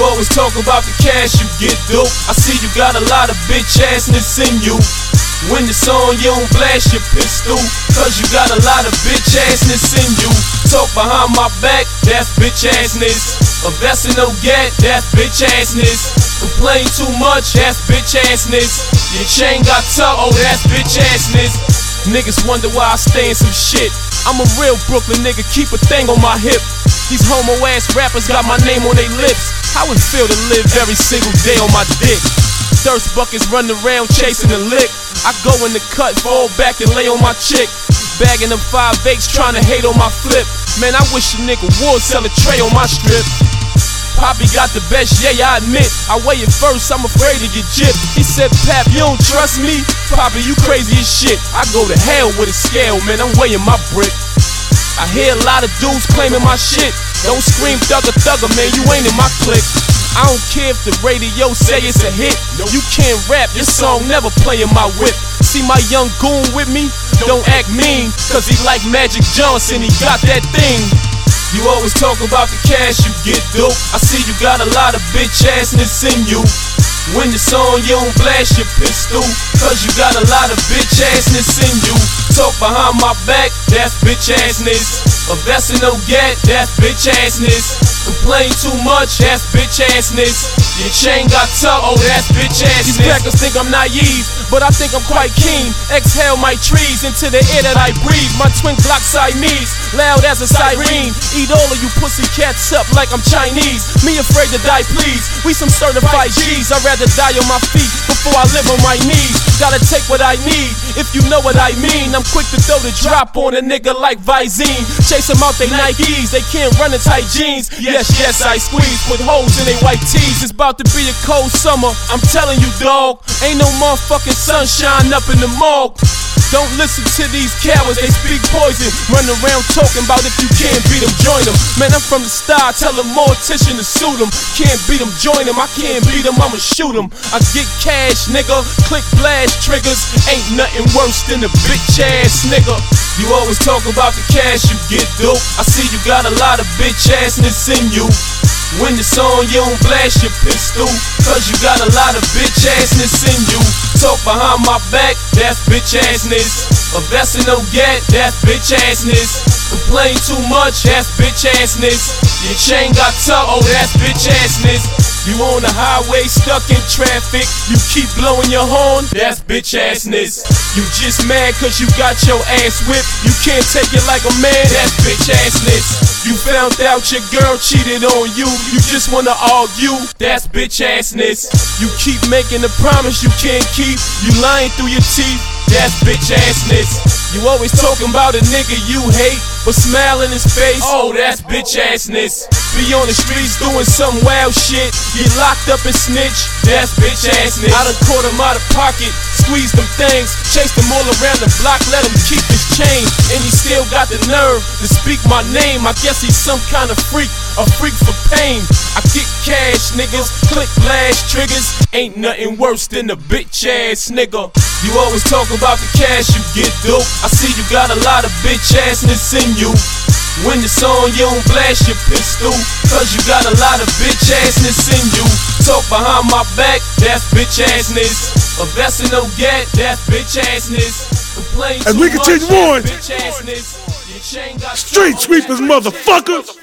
always talk about the cash you get, dope. I see you got a lot of bitch assness in you. When it's on, you don't blast your pistol, cause you got a lot of bitch assness in you. Talk behind my back, that's bitch assness. A vest and no gat, that's bitch assness. Complain too much, that's bitch assness. Your chain got tucked, oh that's bitch assness. Niggas wonder why I stay in some shit. I'm a real Brooklyn nigga, keep a thing on my hip. These homo ass rappers got my name on their lips. How it feel to live every single day on my dick? Thirst buckets run around chasing the lick. I go in the cut, fall back and lay on my chick. Bagging them 5/8s trying to hate on my flip. Man, I wish a nigga would sell a tray on my strip. Poppy got the best, yeah, I admit. I weigh it first, I'm afraid to get gypped. He said, Pap, you don't trust me? Poppy, you crazy as shit. I go to hell with a scale, man, I'm weighing my brick. I hear a lot of dudes claiming my shit. Don't scream thugger thugger, man, you ain't in my clique. I don't care if the radio say it's a hit. You can't rap, your song never play in my whip. See my young goon with me? Don't act mean, cause he like Magic Johnson, he got that thing. You always talk about the cash you get, dope. I see you got a lot of bitch assness in you. When it's on, you don't blast your pistol, cause you got a lot of bitch assness in you. Talk behind my back, that's bitch assness. A vest and no gat, that's bitch assness. Complain too much, that's bitch assness. Your chain got tucked, oh that's bitch assness. These crackers think I'm naive, but I think I'm quite keen. Exhale my trees into the air that I breathe. My twin Glock Siamese, loud as a siren. Eat all of you pussy cats up like I'm Chinese. Me afraid to die, please. We some certified G's. I'd rather die on my feet before I live on my knees. Gotta take what I need, if you know what I mean. I'm quick to throw the drop on a nigga like Visine. Chase them out they Nikes, they can't run in tight jeans. Yes, yes, I squeeze, put holes in they white tees. It's about to be a cold summer, I'm telling you dog. Ain't no motherfucking sunshine up in the mall. Don't listen to these cowards, they speak poison. Run around talking about if you can't beat them, join them. Man, I'm from the star, tell a mortician to suit them. Can't beat them, join them, I can't beat them, I'ma shoot them. I get cash, nigga, click blast triggers. Ain't nothing worse than a bitch ass nigga. You always talk about the cash you get, dope. I see you got a lot of bitch assness in you. When it's on, you don't blast your pistol, cause you got a lot of bitch assness in you. Talk behind my back, that's bitch assness. A vest and no gat, that's bitch assness. Complain too much, that's bitch assness. Your chain got tucked, oh that's bitch assness. You on the highway stuck in traffic, you keep blowing your horn, that's bitch assness. You just mad cause you got your ass whipped, you can't take it like a man, that's bitch assness. You found out your girl cheated on you, you just wanna argue, that's bitch assness. You keep making a promise you can't keep, you lying through your teeth, that's bitch assness. You always talking about a nigga you hate, but smile in his face, oh that's bitch assness. Be on the streets doing some wild shit, get locked up and snitch, that's bitch assness. I done caught him out of pocket, squeeze them things, chase them all around the block, let him keep his chain. And he still got the nerve to speak my name, I guess he's some kind of freak, a freak for pain. I get cash, niggas, click blast triggers, ain't nothing worse than a bitch ass nigga. You always talk about the cash you get, dope. I see you got a lot of bitch assness in you. When it's on, you don't blast your pistol, cause you got a lot of bitch assness in you. Talk behind my back, that's bitch assness. A vest and no gat, that's bitch assness. Complain as we continue on, bitch assness. Your chain got street sweepers, motherfuckers.